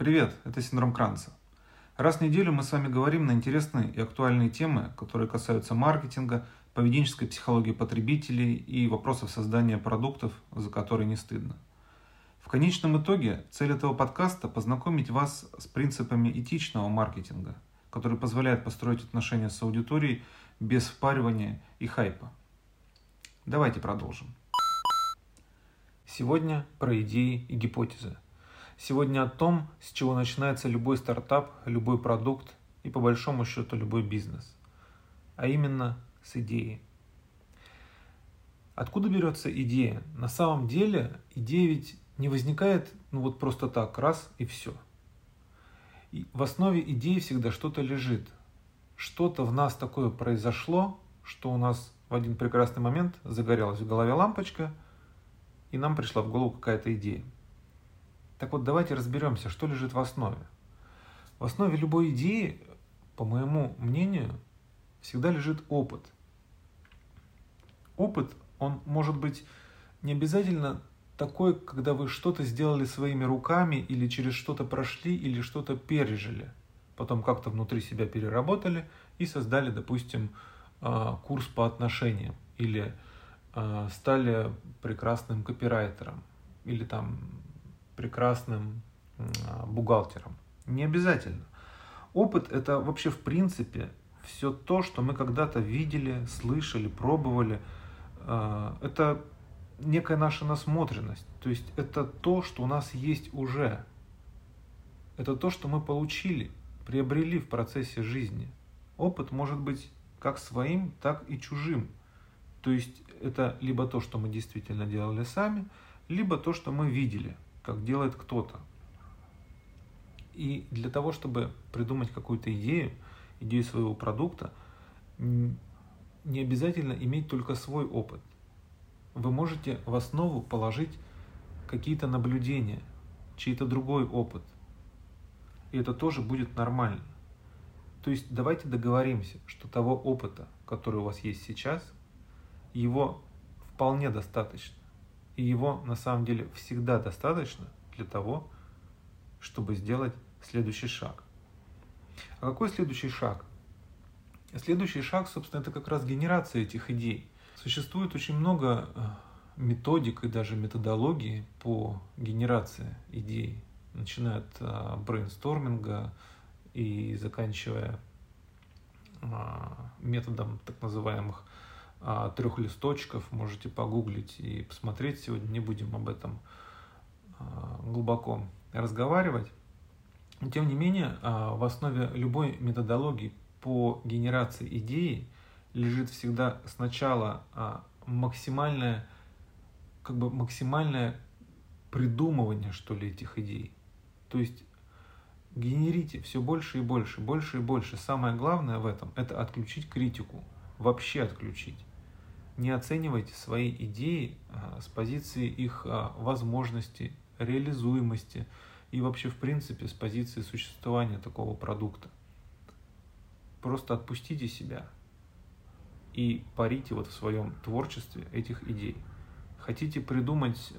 Привет, это синдром Кранца. Раз в неделю мы с вами говорим на интересные и актуальные темы, которые касаются маркетинга, поведенческой психологии потребителей и вопросов создания продуктов, за которые не стыдно. В конечном итоге цель этого подкаста – познакомить вас с принципами этичного маркетинга, который позволяет построить отношения с аудиторией без впаривания и хайпа. Давайте продолжим. Сегодня про идеи и гипотезы. Сегодня о том, с чего начинается любой стартап, любой продукт и по большому счету любой бизнес. А именно с идеи. Откуда берется идея? На самом деле идея ведь не возникает просто так, раз и все. И в основе идеи всегда что-то лежит. Что-то в нас такое произошло, что у нас в один прекрасный момент загорелась в голове лампочка, и нам пришла в голову какая-то идея. Так вот, давайте разберемся, что лежит в основе. В основе любой идеи, по моему мнению, всегда лежит опыт. Опыт, он может быть не обязательно такой, когда вы что-то сделали своими руками, или через что-то прошли, или что-то пережили. Потом как-то внутри себя переработали и создали, допустим, курс по отношениям. Или стали прекрасным копирайтером. Или там прекрасным бухгалтером. Не обязательно. Опыт – это вообще в принципе все то, что мы когда-то видели, слышали, пробовали. Это некая наша насмотренность. То есть это то, что у нас есть уже. Это то, что мы получили, приобрели в процессе жизни. Опыт может быть как своим, так и чужим. То есть это либо то, что мы действительно делали сами, либо то, что мы видели, как делает кто-то. И для того, чтобы придумать какую-то идею своего продукта, не обязательно иметь только свой опыт. Вы можете в основу положить какие-то наблюдения, чей-то другой опыт. И это тоже будет нормально. То есть давайте договоримся, что того опыта, который у вас есть сейчас, его вполне достаточно. И его на самом деле всегда достаточно для того, чтобы сделать следующий шаг. А какой следующий шаг? Следующий шаг, собственно, это как раз генерация этих идей. Существует очень много методик и даже методологий по генерации идей, начиная от брейнсторминга и заканчивая методом так называемых 3 листочков. Можете погуглить и посмотреть. Сегодня не будем об этом глубоко разговаривать. Но тем не менее, в основе любой методологии по генерации идеи лежит всегда сначала максимальное придумывание, что ли, этих идей. То есть генерите все больше и больше, больше и больше. Самое главное в этом – это отключить критику. Вообще отключить. Не оценивайте свои идеи с позиции их возможности, реализуемости и вообще в принципе с позиции существования такого продукта. Просто отпустите себя и парите в своем творчестве этих идей. Хотите придумать,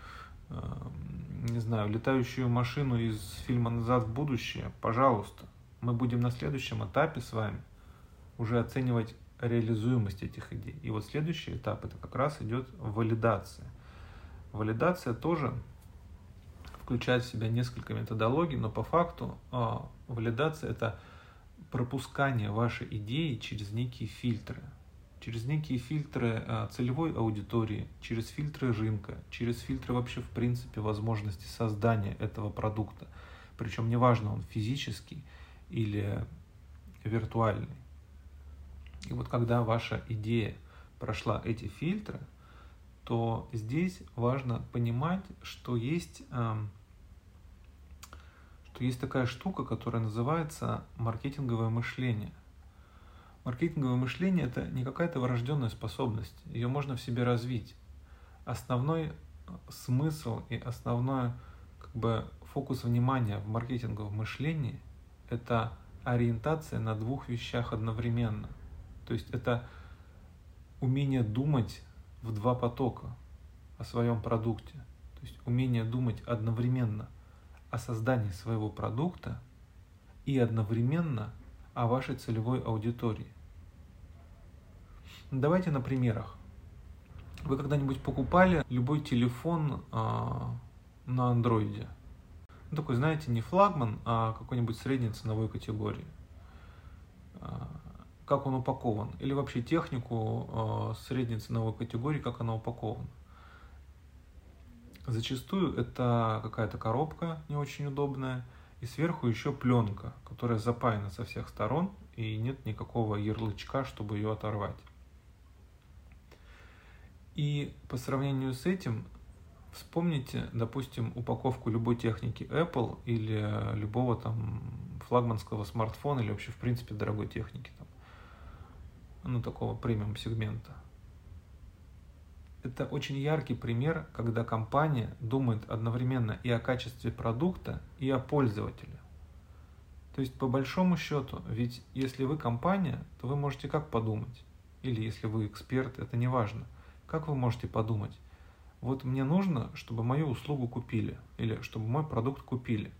летающую машину из фильма «Назад в будущее»? Пожалуйста. Мы будем на следующем этапе с вами уже оценивать реализуемость этих идей. И вот следующий этап, это как раз идет валидация. Валидация тоже включает в себя несколько методологий, но по факту валидация – это пропускание вашей идеи через некие фильтры. Через некие фильтры целевой аудитории, через фильтры рынка, через фильтры вообще в принципе возможности создания этого продукта. Причем неважно, он физический или виртуальный. И вот когда ваша идея прошла эти фильтры, то здесь важно понимать, что есть такая штука, которая называется маркетинговое мышление. Маркетинговое мышление – это не какая-то врожденная способность, ее можно в себе развить. Основной смысл и основной фокус внимания в маркетинговом мышлении – это ориентация на 2 вещах одновременно. То есть это умение думать в 2 потока о своем продукте. То есть умение думать одновременно о создании своего продукта и одновременно о вашей целевой аудитории. Давайте на примерах. Вы когда-нибудь покупали любой телефон на андроиде? Такой, знаете, не флагман, а какой-нибудь средней ценовой категории. Как он упакован? Или вообще технику средней ценовой категории, как она упакована? Зачастую это какая-то коробка не очень удобная, и сверху еще пленка, которая запаяна со всех сторон, и нет никакого ярлычка, чтобы ее оторвать. И по сравнению с этим, вспомните, допустим, упаковку любой техники Apple или любого там флагманского смартфона, или вообще в принципе дорогой техники, такого премиум сегмента. Это очень яркий пример, когда компания думает одновременно и о качестве продукта, и о пользователе. То есть, по большому счету, ведь если вы компания, то вы можете как подумать? Или если вы эксперт, это не важно. Как вы можете подумать? Вот мне нужно, чтобы мою услугу купили, или чтобы мой продукт купили.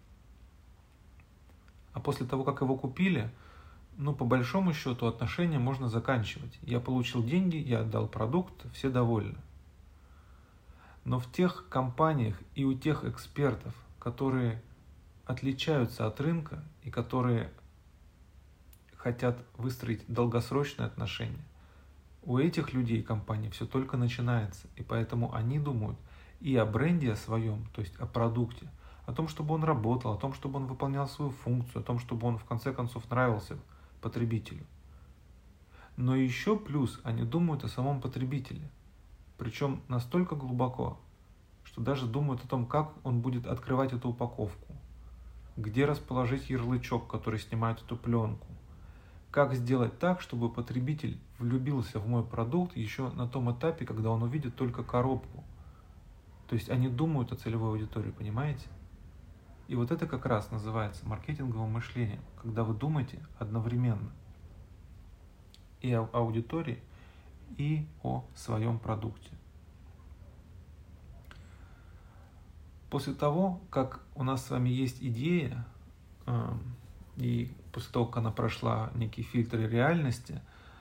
А после того, как его купили, по большому счету отношения можно заканчивать. Я получил деньги, я отдал продукт, все довольны. Но в тех компаниях и у тех экспертов, которые отличаются от рынка и которые хотят выстроить долгосрочные отношения, у этих людей и компаний все только начинается. И поэтому они думают и о бренде о своем, то есть о продукте, о том, чтобы он работал, о том, чтобы он выполнял свою функцию, о том, чтобы он в конце концов нравился потребителю. Но еще плюс они думают о самом потребителе. Причем настолько глубоко, что даже думают о том, как он будет открывать эту упаковку, где расположить ярлычок, который снимает эту пленку, как сделать так, чтобы потребитель влюбился в мой продукт еще на том этапе, когда он увидит только коробку. То есть они думают о целевой аудитории, понимаете? И вот это как раз называется маркетинговым мышлением, когда вы думаете одновременно и о аудитории, и о своем продукте. После того, как у нас с вами есть идея, и после того, как она прошла некие фильтры реальности,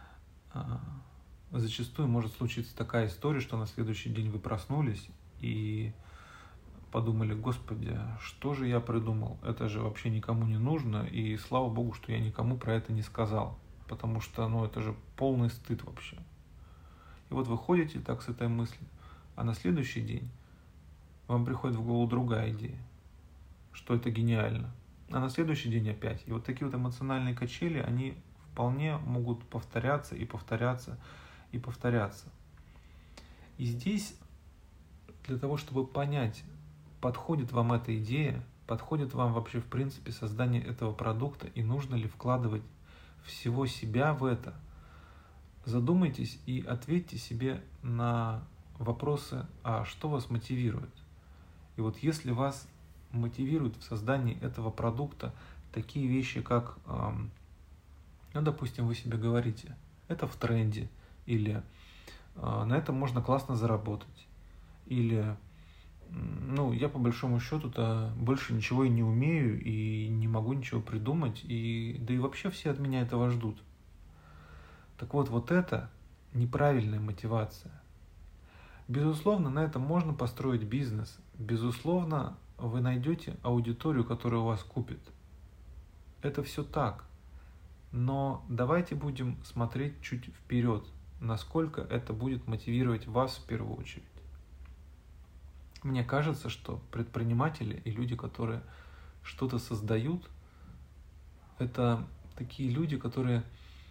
зачастую может случиться такая история, что на следующий день вы проснулись и подумали: Господи, что же я придумал? Это же вообще никому не нужно, и слава Богу, что я никому про это не сказал, потому что это же полный стыд вообще. И вот вы ходите так с этой мыслью, а на следующий день вам приходит в голову другая идея, что это гениально. А на следующий день опять. И вот такие вот эмоциональные качели, они вполне могут повторяться и повторяться и повторяться. И здесь для того, чтобы понять, подходит вам эта идея, подходит вам вообще в принципе создание этого продукта и нужно ли вкладывать всего себя в это, задумайтесь и ответьте себе на вопросы: а что вас мотивирует? И вот если вас мотивирует в создании этого продукта такие вещи, как, допустим, вы себе говорите: это в тренде, или на этом можно классно заработать, или я по большому счету-то больше ничего и не умею, и не могу ничего придумать, да и вообще все от меня этого ждут. Так вот это неправильная мотивация. Безусловно, на этом можно построить бизнес. Безусловно, вы найдете аудиторию, которая у вас купит. Это все так. Но давайте будем смотреть чуть вперед, насколько это будет мотивировать вас в первую очередь. Мне кажется, что предприниматели и люди, которые что-то создают, это такие люди, которые,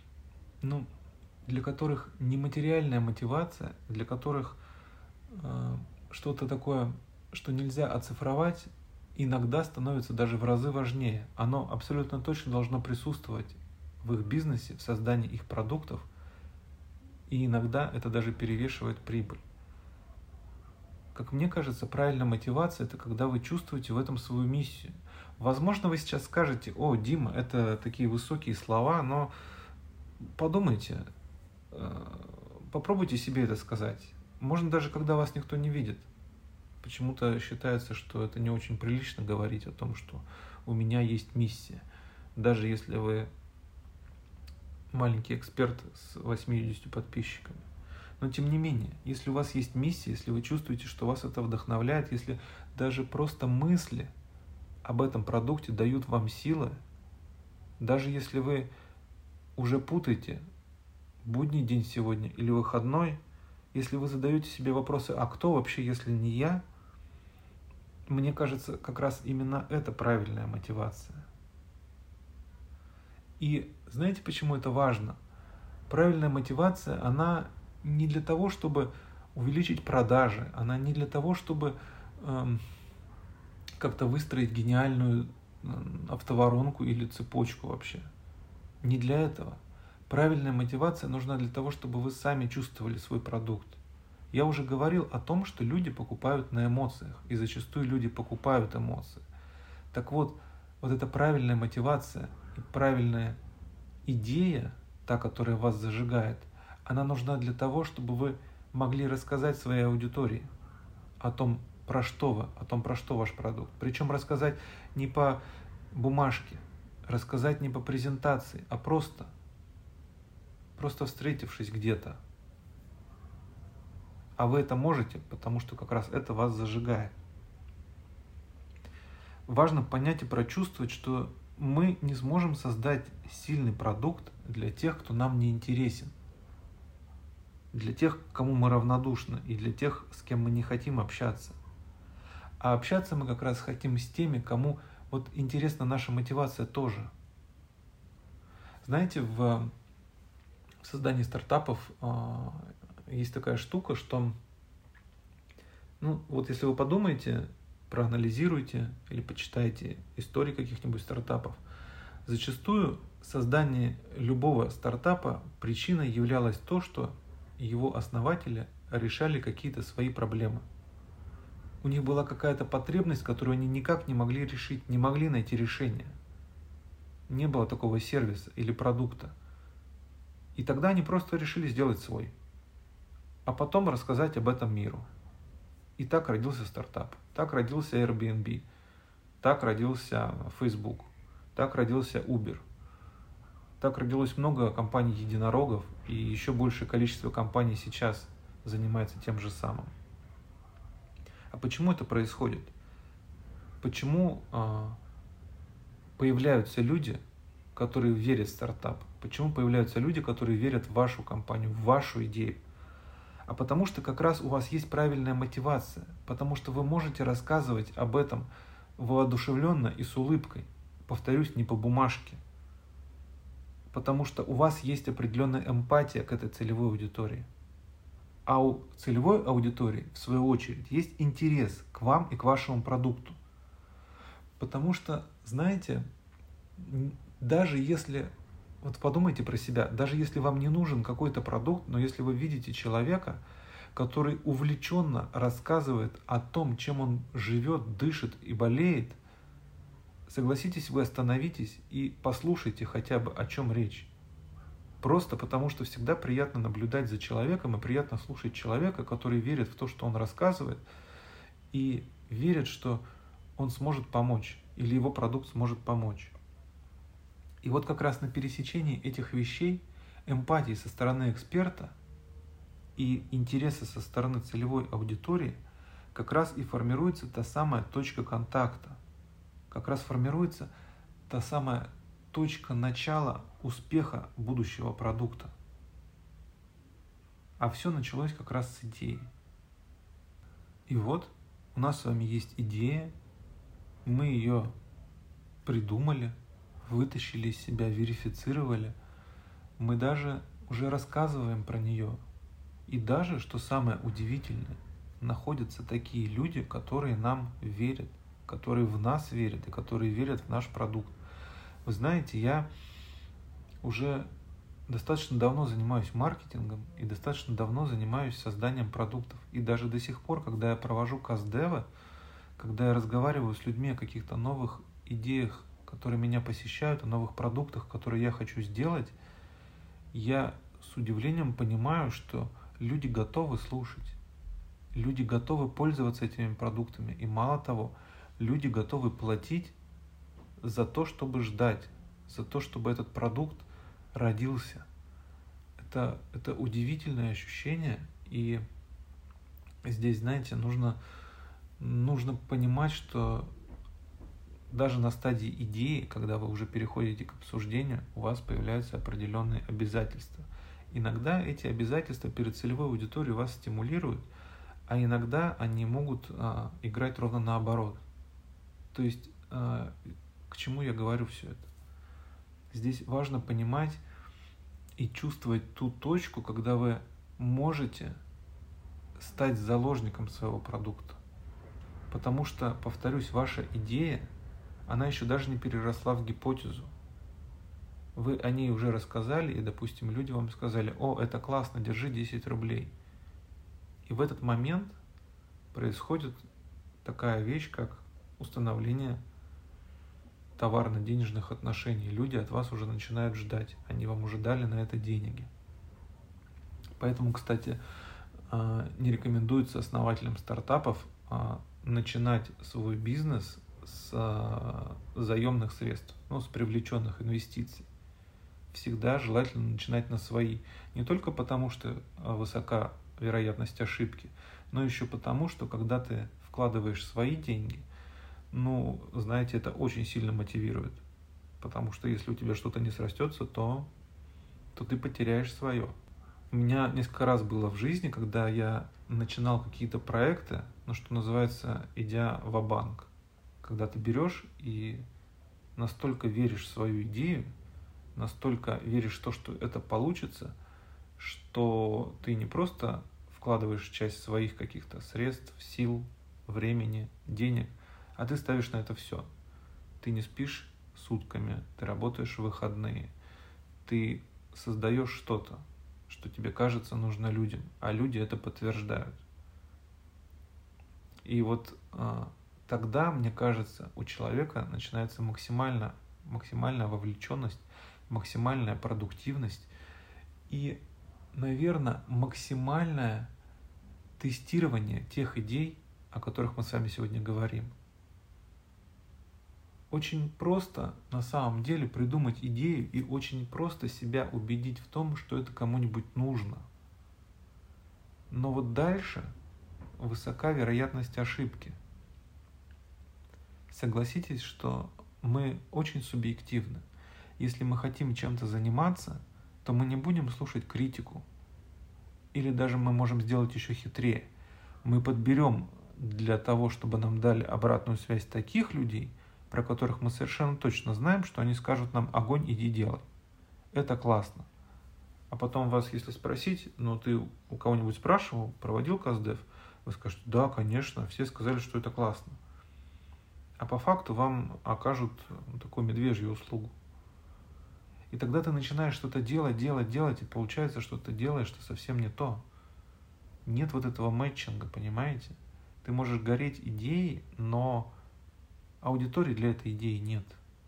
для которых нематериальная мотивация, для которых что-то такое, что нельзя оцифровать, иногда становится даже в разы важнее. Оно абсолютно точно должно присутствовать в их бизнесе, в создании их продуктов, и иногда это даже перевешивает прибыль. Как мне кажется, правильная мотивация – это когда вы чувствуете в этом свою миссию. Возможно, вы сейчас скажете: о, Дима, это такие высокие слова, но подумайте, попробуйте себе это сказать. Можно даже, когда вас никто не видит. почему-то считается, что это не очень прилично говорить о том, что у меня есть миссия. Даже если вы маленький эксперт с 80 подписчиками. Но тем не менее, если у вас есть миссия, если вы чувствуете, что вас это вдохновляет, если даже просто мысли об этом продукте дают вам силы, даже если вы уже путаете будний день сегодня или выходной, если вы задаете себе вопросы, а кто вообще, если не я, мне кажется, как раз именно это правильная мотивация. И знаете, почему это важно? Правильная мотивация, она не для того, чтобы увеличить продажи, она не для того, чтобы как-то выстроить гениальную автоворонку или цепочку вообще. Не для этого. Правильная мотивация нужна для того, чтобы вы сами чувствовали свой продукт. Я уже говорил о том, что люди покупают на эмоциях, и зачастую люди покупают эмоции. Так вот, вот эта правильная мотивация и правильная идея, та, которая вас зажигает, она нужна для того, чтобы вы могли рассказать своей аудитории о том, про что вы, о том, про что ваш продукт. Причем рассказать не по бумажке, рассказать не по презентации, а просто встретившись где-то. А вы это можете, потому что как раз это вас зажигает. Важно понять и прочувствовать, что мы не сможем создать сильный продукт для тех, кто нам не интересен, для тех, кому мы равнодушны, и для тех, с кем мы не хотим общаться. А общаться мы как раз хотим с теми, кому вот интересна наша мотивация тоже. Знаете, в создании стартапов есть такая штука, что, вот если вы подумаете, проанализируете или почитаете истории каких-нибудь стартапов, зачастую создание любого стартапа причиной являлось то, что его основатели решали какие-то свои проблемы. У них была какая-то потребность, которую они никак не могли решить, не могли найти решение. Не было такого сервиса или продукта. И тогда они просто решили сделать свой, а потом рассказать об этом миру. И так родился стартап, так родился Airbnb, так родился Facebook, так родился Uber. Так родилось много компаний-единорогов, и еще большее количество компаний сейчас занимается тем же самым. А почему это происходит? Почему появляются люди, которые верят в стартап? Почему появляются люди, которые верят в вашу компанию, в вашу идею? А потому что как раз у вас есть правильная мотивация, потому что вы можете рассказывать об этом воодушевленно и с улыбкой. Повторюсь, не по бумажке. Потому что у вас есть определенная эмпатия к этой целевой аудитории. А у целевой аудитории, в свою очередь, есть интерес к вам и к вашему продукту. Потому что, знаете, даже если, вот подумайте про себя, даже если вам не нужен какой-то продукт, но если вы видите человека, который увлеченно рассказывает о том, чем он живет, дышит и болеет, согласитесь, вы остановитесь и послушайте хотя бы, о чем речь. Просто потому, что всегда приятно наблюдать за человеком и приятно слушать человека, который верит в то, что он рассказывает, и верит, что он сможет помочь, или его продукт сможет помочь. И вот как раз на пересечении этих вещей, эмпатии со стороны эксперта и интереса со стороны целевой аудитории, как раз и формируется та самая точка контакта, как раз формируется та самая точка начала успеха будущего продукта. А все началось как раз с идеи. И вот у нас с вами есть идея, мы ее придумали, вытащили из себя, верифицировали, мы даже уже рассказываем про нее. И даже, что самое удивительное, находятся такие люди, которые нам верят, которые в нас верят и которые верят в наш продукт. Вы знаете, я уже достаточно давно занимаюсь маркетингом и достаточно давно занимаюсь созданием продуктов. И даже до сих пор, когда я провожу каст-девы, когда я разговариваю с людьми о каких-то новых идеях, которые меня посещают, о новых продуктах, которые я хочу сделать, я с удивлением понимаю, что люди готовы слушать. Люди готовы пользоваться этими продуктами. И мало того, люди готовы платить за то, чтобы ждать, за то, чтобы этот продукт родился. Это удивительное ощущение. И здесь, знаете, нужно понимать, что даже на стадии идеи, когда вы уже переходите к обсуждению, у вас появляются определенные обязательства. Иногда эти обязательства перед целевой аудиторией вас стимулируют, а иногда они могут играть ровно наоборот. То есть, к чему я говорю все это? Здесь важно понимать и чувствовать ту точку, когда вы можете стать заложником своего продукта. Потому что, повторюсь, ваша идея, она еще даже не переросла в гипотезу. Вы о ней уже рассказали, и, допустим, люди вам сказали: «О, это классно, держи 10 рублей». И в этот момент происходит такая вещь, как установление товарно-денежных отношений. Люди от вас уже начинают ждать, они вам уже дали на это деньги. Поэтому, кстати, не рекомендуется основателям стартапов начинать свой бизнес с заемных средств, с привлеченных инвестиций. Всегда желательно начинать на свои. Не только потому, что высока вероятность ошибки, но еще потому, что когда ты вкладываешь свои деньги, знаете, это очень сильно мотивирует. Потому что если у тебя что-то не срастется, то ты потеряешь свое. У меня несколько раз было в жизни, когда я начинал какие-то проекты, что называется, идя ва-банк. Когда ты берешь и настолько веришь в свою идею, настолько веришь в то, что это получится, что ты не просто вкладываешь часть своих каких-то средств, сил, времени, денег, а ты ставишь на это все. Ты не спишь сутками, ты работаешь в выходные, ты создаешь что-то, что тебе кажется нужно людям, а люди это подтверждают. И вот тогда, мне кажется, у человека начинается максимальная вовлеченность, максимальная продуктивность и, наверное, максимальное тестирование тех идей, о которых мы с вами сегодня говорим. Очень просто на самом деле придумать идею и очень просто себя убедить в том, что это кому-нибудь нужно. Но вот дальше высока вероятность ошибки. Согласитесь, что мы очень субъективны. Если мы хотим чем-то заниматься, то мы не будем слушать критику. Или даже мы можем сделать еще хитрее. Мы подберем для того, чтобы нам дали обратную связь таких людей, про которых мы совершенно точно знаем, что они скажут нам: огонь, иди делай. Это классно. А потом вас, если спросить, ты у кого-нибудь спрашивал, проводил КСДФ, вы скажете: да, конечно, все сказали, что это классно. А по факту вам окажут такую медвежью услугу. И тогда ты начинаешь что-то делать, и получается, что ты делаешь что совсем не то. Нет вот этого мэтчинга, понимаете? Ты можешь гореть идеей, но аудитории для этой идеи нет.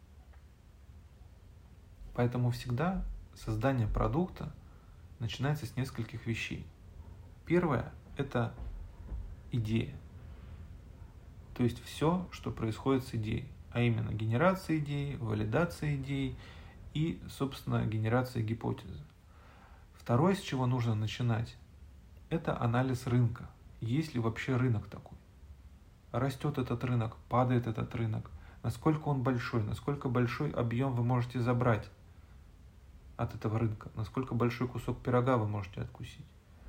Поэтому всегда создание продукта начинается с нескольких вещей. Первое – это идея. То есть все, что происходит с идеей, а именно генерация идеи, валидация идей и, собственно, генерация гипотезы. Второе, с чего нужно начинать, это анализ рынка. Есть ли вообще рынок такой? Растет этот рынок, падает этот рынок, насколько он большой, насколько большой объем вы можете забрать от этого рынка, насколько большой кусок пирога вы можете откусить.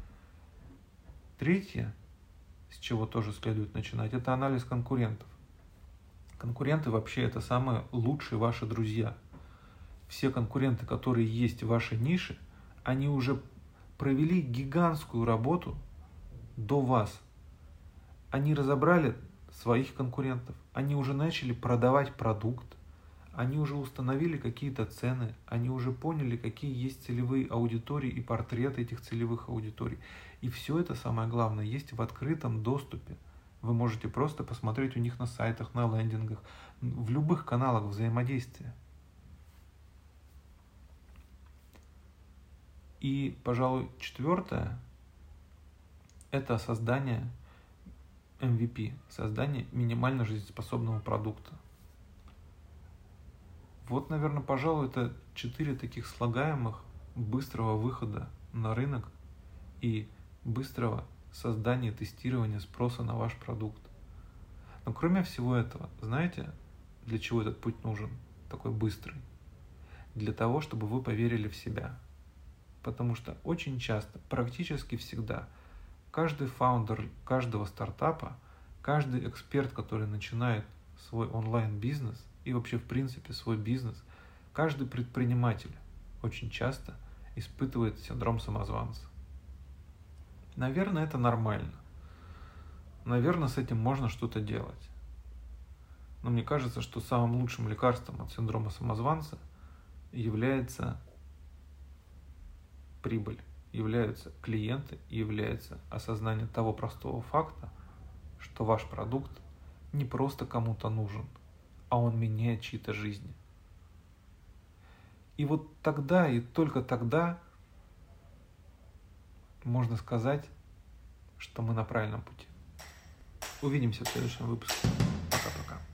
Третье, с чего тоже следует начинать, это анализ конкурентов. Конкуренты вообще это самые лучшие ваши друзья. Все конкуренты, которые есть в вашей нише, они уже провели гигантскую работу до вас. Они разобрали своих конкурентов, они уже начали продавать продукт, они уже установили какие-то цены, они уже поняли, какие есть целевые аудитории и портреты этих целевых аудиторий. И все это, самое главное, есть в открытом доступе. Вы можете просто посмотреть у них на сайтах, на лендингах, в любых каналах взаимодействия. И, пожалуй, четвертое – это создание MVP, создание минимально жизнеспособного продукта. Вот, наверное, пожалуй, это 4 таких слагаемых быстрого выхода на рынок и быстрого создания и тестирования спроса на ваш продукт. Но кроме всего этого, знаете, для чего этот путь нужен, такой быстрый? Для того, чтобы вы поверили в себя. Потому что очень часто, практически всегда, каждый фаундер каждого стартапа, каждый эксперт, который начинает свой онлайн-бизнес и вообще в принципе свой бизнес, каждый предприниматель очень часто испытывает синдром самозванца. Наверное, это нормально. Наверное, с этим можно что-то делать. Но мне кажется, что самым лучшим лекарством от синдрома самозванца является прибыль, являются клиенты, является осознание того простого факта, что ваш продукт не просто кому-то нужен, а он меняет чьи-то жизни. И вот тогда и только тогда можно сказать, что мы на правильном пути. Увидимся в следующем выпуске. Пока-пока.